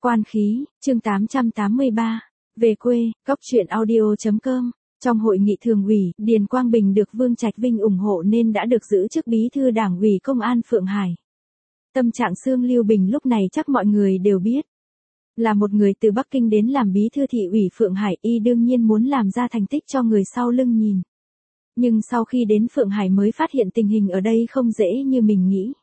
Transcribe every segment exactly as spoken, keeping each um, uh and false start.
Quan khí, chương tám trăm tám mươi ba. Về quê, cóc truyện audio chấm com. Trong hội nghị thường ủy, Điền Quang Bình được Vương Trạch Vinh ủng hộ nên đã được giữ chức bí thư Đảng ủy Công an Phượng Hải. Tâm trạng Sương Lưu Bình lúc này chắc mọi người đều biết. Là một người từ Bắc Kinh đến làm bí thư thị ủy Phượng Hải, y đương nhiên muốn làm ra thành tích cho người sau lưng nhìn. Nhưng sau khi đến Phượng Hải mới phát hiện tình hình ở đây không dễ như mình nghĩ.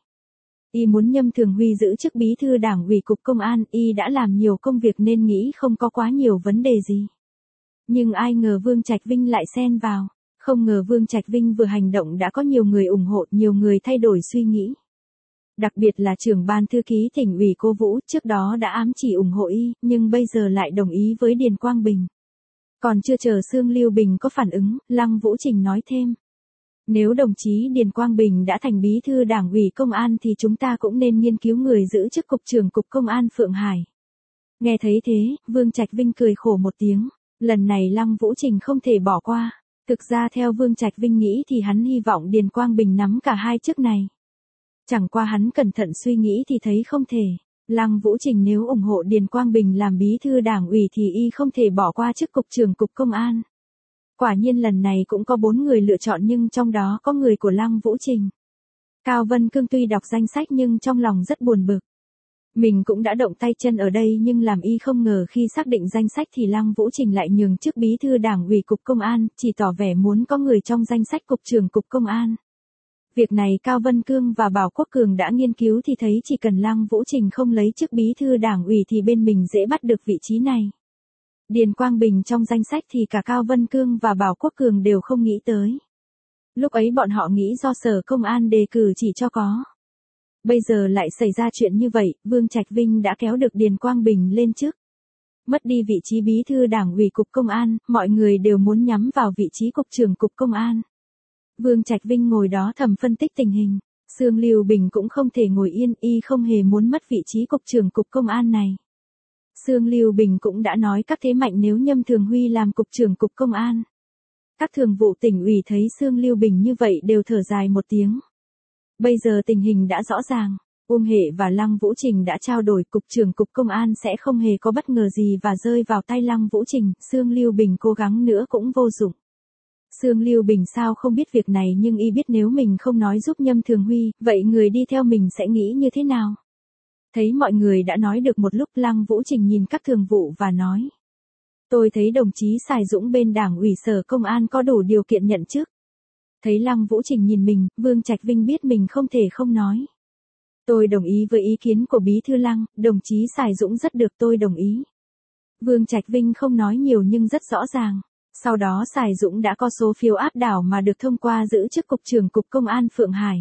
Y muốn Nhâm Thường Huy giữ chức bí thư Đảng ủy Cục Công an, y đã làm nhiều công việc nên nghĩ không có quá nhiều vấn đề gì. Nhưng ai ngờ Vương Trạch Vinh lại xen vào, không ngờ Vương Trạch Vinh vừa hành động đã có nhiều người ủng hộ, nhiều người thay đổi suy nghĩ. Đặc biệt là trưởng ban thư ký tỉnh ủy Cố Vũ, trước đó đã ám chỉ ủng hộ y, nhưng bây giờ lại đồng ý với Điền Quang Bình. Còn chưa chờ Sương Lưu Bình có phản ứng, Lăng Vũ Trình nói thêm. Nếu đồng chí Điền Quang Bình đã thành bí thư Đảng ủy Công an thì chúng ta cũng nên nghiên cứu người giữ chức Cục trưởng Cục Công an Phượng Hải. Nghe thấy thế, Vương Trạch Vinh cười khổ một tiếng. Lần này Lăng Vũ Trình không thể bỏ qua. Thực ra theo Vương Trạch Vinh nghĩ thì hắn hy vọng Điền Quang Bình nắm cả hai chức này. Chẳng qua hắn cẩn thận suy nghĩ thì thấy không thể. Lăng Vũ Trình nếu ủng hộ Điền Quang Bình làm bí thư Đảng ủy thì y không thể bỏ qua chức Cục trưởng Cục Công an. Quả nhiên lần này cũng có bốn người lựa chọn nhưng trong đó có người của Lăng Vũ Trình. Cao Vân Cương tuy đọc danh sách nhưng trong lòng rất buồn bực. Mình cũng đã động tay chân ở đây nhưng làm y không ngờ khi xác định danh sách thì Lăng Vũ Trình lại nhường chức bí thư Đảng ủy Cục Công an, chỉ tỏ vẻ muốn có người trong danh sách Cục trưởng Cục Công an. Việc này Cao Vân Cương và Bảo Quốc Cường đã nghiên cứu thì thấy chỉ cần Lăng Vũ Trình không lấy chức bí thư Đảng ủy thì bên mình dễ bắt được vị trí này. Điền Quang Bình trong danh sách thì cả Cao Vân Cương và Bảo Quốc Cường đều không nghĩ tới. Lúc ấy bọn họ nghĩ do Sở Công an đề cử chỉ cho có. Bây giờ lại xảy ra chuyện như vậy, Vương Trạch Vinh đã kéo được Điền Quang Bình lên trước. Mất đi vị trí bí thư Đảng ủy Cục Công an, mọi người đều muốn nhắm vào vị trí Cục trưởng Cục Công an. Vương Trạch Vinh ngồi đó thầm phân tích tình hình. Sương Lưu Bình cũng không thể ngồi yên, y không hề muốn mất vị trí Cục trưởng Cục Công an này. Sương Lưu Bình cũng đã nói các thế mạnh nếu Nhâm Thường Huy làm Cục trưởng Cục Công an. Các thường vụ tỉnh ủy thấy Sương Lưu Bình như vậy đều thở dài một tiếng. Bây giờ tình hình đã rõ ràng, Uông Hệ và Lăng Vũ Trình đã trao đổi Cục trưởng Cục Công an sẽ không hề có bất ngờ gì và rơi vào tay Lăng Vũ Trình, Sương Lưu Bình cố gắng nữa cũng vô dụng. Sương Lưu Bình sao không biết việc này nhưng y biết nếu mình không nói giúp Nhâm Thường Huy, vậy người đi theo mình sẽ nghĩ như thế nào? Thấy mọi người đã nói được một lúc Lăng Vũ Trình nhìn các thường vụ và nói. Tôi thấy đồng chí Sài Dũng bên Đảng ủy Sở Công an có đủ điều kiện nhận chức. Thấy Lăng Vũ Trình nhìn mình, Vương Trạch Vinh biết mình không thể không nói. Tôi đồng ý với ý kiến của Bí thư Lăng, đồng chí Sài Dũng rất được tôi đồng ý. Vương Trạch Vinh không nói nhiều nhưng rất rõ ràng. Sau đó Sài Dũng đã có số phiếu áp đảo mà được thông qua giữ chức Cục trưởng Cục Công an Phượng Hải.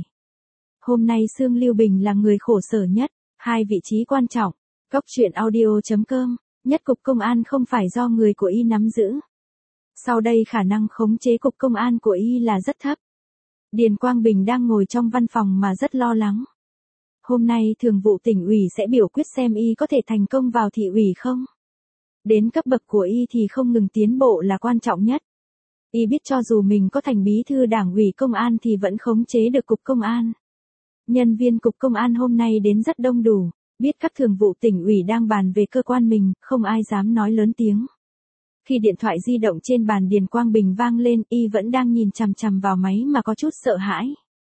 Hôm nay Sương Lưu Bình là người khổ sở nhất. Hai vị trí quan trọng, cóc truyện audio chấm com, nhất Cục Công an không phải do người của y nắm giữ. Sau đây khả năng khống chế Cục Công an của y là rất thấp. Điền Quang Bình đang ngồi trong văn phòng mà rất lo lắng. Hôm nay thường vụ tỉnh ủy sẽ biểu quyết xem y có thể thành công vào thị ủy không. Đến cấp bậc của y thì không ngừng tiến bộ là quan trọng nhất. Y biết cho dù mình có thành bí thư Đảng ủy Công an thì vẫn khống chế được Cục Công an. Nhân viên Cục Công an hôm nay đến rất đông đủ, biết các thường vụ tỉnh ủy đang bàn về cơ quan mình, không ai dám nói lớn tiếng. Khi điện thoại di động trên bàn Điền Quang Bình vang lên, y vẫn đang nhìn chằm chằm vào máy mà có chút sợ hãi.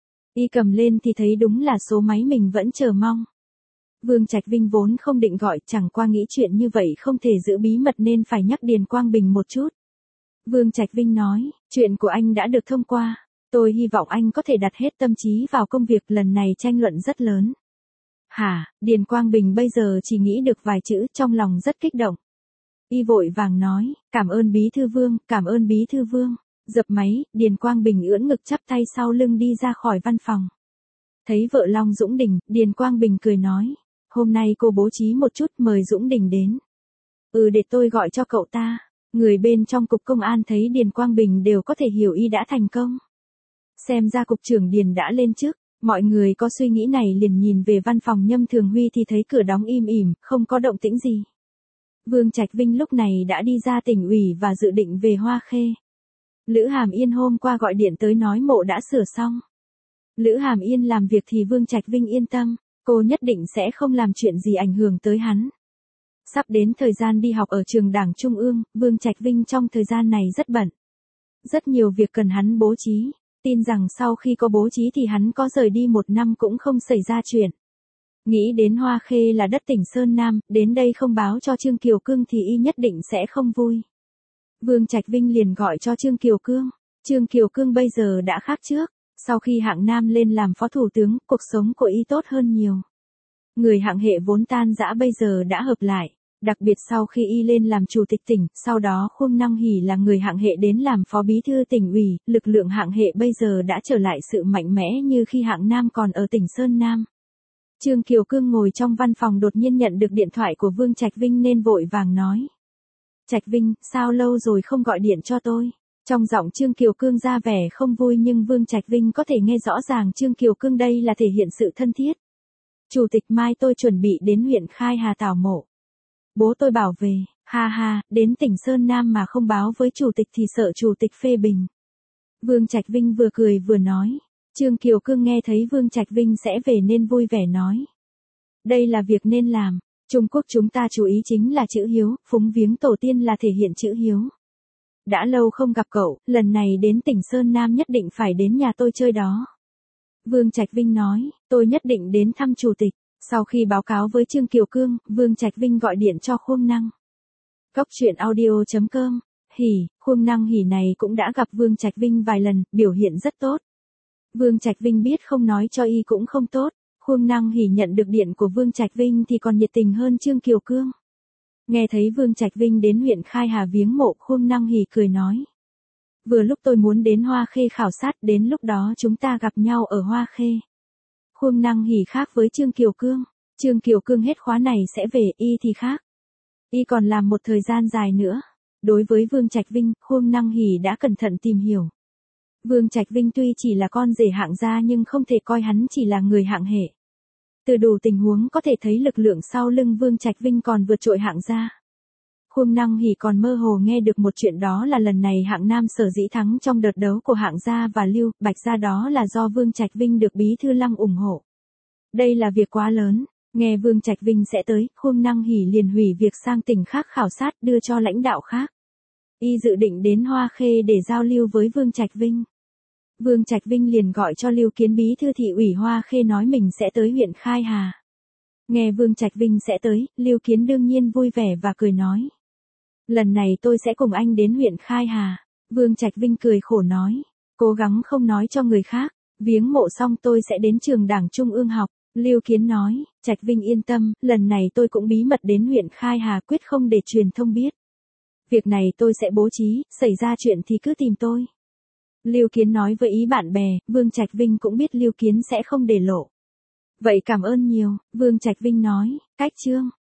Y cầm lên thì thấy đúng là số máy mình vẫn chờ mong. Vương Trạch Vinh vốn không định gọi, chẳng qua nghĩ chuyện như vậy không thể giữ bí mật nên phải nhắc Điền Quang Bình một chút. Vương Trạch Vinh nói, chuyện của anh đã được thông qua. Tôi hy vọng anh có thể đặt hết tâm trí vào công việc, lần này tranh luận rất lớn. Hả, Điền Quang Bình bây giờ chỉ nghĩ được vài chữ, trong lòng rất kích động. Y vội vàng nói, cảm ơn Bí thư Vương, cảm ơn Bí thư Vương. Dập máy, Điền Quang Bình ưỡn ngực chắp tay sau lưng đi ra khỏi văn phòng. Thấy vợ Long Dũng Đình, Điền Quang Bình cười nói, hôm nay cô bố trí một chút mời Dũng Đình đến. Ừ để tôi gọi cho cậu ta. Người bên trong Cục Công an thấy Điền Quang Bình đều có thể hiểu y đã thành công. Xem ra Cục trưởng Điền đã lên trước, mọi người có suy nghĩ này liền nhìn về văn phòng Nhâm Thường Huy thì thấy cửa đóng im ỉm, không có động tĩnh gì. Vương Trạch Vinh lúc này đã đi ra tỉnh ủy và dự định về Hoa Khê. Lữ Hàm Yên hôm qua gọi điện tới nói mộ đã sửa xong. Lữ Hàm Yên làm việc thì Vương Trạch Vinh yên tâm, cô nhất định sẽ không làm chuyện gì ảnh hưởng tới hắn. Sắp đến thời gian đi học ở trường Đảng Trung ương, Vương Trạch Vinh trong thời gian này rất bận. Rất nhiều việc cần hắn bố trí, tin rằng sau khi có bố trí thì hắn có rời đi một năm cũng không xảy ra chuyện. Nghĩ đến Hoa Khê là đất tỉnh Sơn Nam, đến đây không báo cho Trương Kiều Cương thì y nhất định sẽ không vui. Vương Trạch Vinh liền gọi cho Trương Kiều Cương. Trương Kiều Cương bây giờ đã khác trước, sau khi Hạng Nam lên làm phó thủ tướng, cuộc sống của y tốt hơn nhiều. Người Hạng hệ vốn tan rã bây giờ đã hợp lại, đặc biệt sau khi y lên làm chủ tịch tỉnh, sau đó Khuông Năng Hỷ là người Hạng hệ đến làm phó bí thư tỉnh ủy, lực lượng Hạng hệ bây giờ đã trở lại sự mạnh mẽ như khi Hạng Nam còn ở tỉnh Sơn Nam. Trương Kiều Cương ngồi trong văn phòng đột nhiên nhận được điện thoại của Vương Trạch Vinh nên vội vàng nói. Trạch Vinh, sao lâu rồi không gọi điện cho tôi? Trong giọng Trương Kiều Cương ra vẻ không vui nhưng Vương Trạch Vinh có thể nghe rõ ràng Trương Kiều Cương đây là thể hiện sự thân thiết. Chủ tịch mai tôi chuẩn bị đến huyện Khai Hà tảo mộ. Bố tôi bảo về, ha ha, đến tỉnh Sơn Nam mà không báo với chủ tịch thì sợ chủ tịch phê bình. Vương Trạch Vinh vừa cười vừa nói. Trương Kiều Cương nghe thấy Vương Trạch Vinh sẽ về nên vui vẻ nói. Đây là việc nên làm, Trung Quốc chúng ta chú ý chính là chữ hiếu, phúng viếng tổ tiên là thể hiện chữ hiếu. Đã lâu không gặp cậu, lần này đến tỉnh Sơn Nam nhất định phải đến nhà tôi chơi đó. Vương Trạch Vinh nói, tôi nhất định đến thăm chủ tịch. Sau khi báo cáo với Trương Kiều Cương, Vương Trạch Vinh gọi điện cho Khuông Năng. Cóc truyện audio chấm com. Hỉ, Khuông Năng Hỉ này cũng đã gặp Vương Trạch Vinh vài lần, biểu hiện rất tốt. Vương Trạch Vinh biết không nói cho y cũng không tốt. Khuông Năng Hỉ nhận được điện của Vương Trạch Vinh thì còn nhiệt tình hơn Trương Kiều Cương. Nghe thấy Vương Trạch Vinh đến huyện Khai Hà viếng mộ, Khuông Năng Hỉ cười nói. Vừa lúc tôi muốn đến Hoa Khê khảo sát, đến lúc đó chúng ta gặp nhau ở Hoa Khê. Khuông Năng Hỉ khác với Trương Kiều Cương. Trương Kiều Cương hết khóa này sẽ về, y thì khác. Y còn làm một thời gian dài nữa. Đối với Vương Trạch Vinh, Khuông Năng Hỉ đã cẩn thận tìm hiểu. Vương Trạch Vinh tuy chỉ là con rể Hạng gia nhưng không thể coi hắn chỉ là người Hạng hệ. Từ đủ tình huống có thể thấy lực lượng sau lưng Vương Trạch Vinh còn vượt trội Hạng gia. Khuông Năng Hỉ còn mơ hồ nghe được một chuyện đó là lần này Hạng Nam sở dĩ thắng trong đợt đấu của Hạng gia và Lưu Bạch gia đó là do Vương Trạch Vinh được Bí thư Lăng ủng hộ. Đây là việc quá lớn, nghe Vương Trạch Vinh sẽ tới, Khuông Năng Hỉ liền hủy việc sang tỉnh khác khảo sát đưa cho lãnh đạo khác. Y dự định đến Hoa Khê để giao lưu với Vương Trạch Vinh. Vương Trạch Vinh liền gọi cho Lưu Kiến Bí thư thị ủy Hoa Khê nói mình sẽ tới huyện Khai Hà. Nghe Vương Trạch Vinh sẽ tới, Lưu Kiến đương nhiên vui vẻ và cười nói. Lần này tôi sẽ cùng anh đến huyện Khai Hà. Vương Trạch Vinh cười khổ nói. Cố gắng không nói cho người khác. Viếng mộ xong tôi sẽ đến trường Đảng Trung ương học. Lưu Kiến nói. Trạch Vinh yên tâm, lần này tôi cũng bí mật đến huyện Khai Hà quyết không để truyền thông biết. Việc này tôi sẽ bố trí, xảy ra chuyện thì cứ tìm tôi. Lưu Kiến nói với ý bạn bè, Vương Trạch Vinh cũng biết Lưu Kiến sẽ không để lộ. Vậy cảm ơn nhiều, Vương Trạch Vinh nói. Cách chương.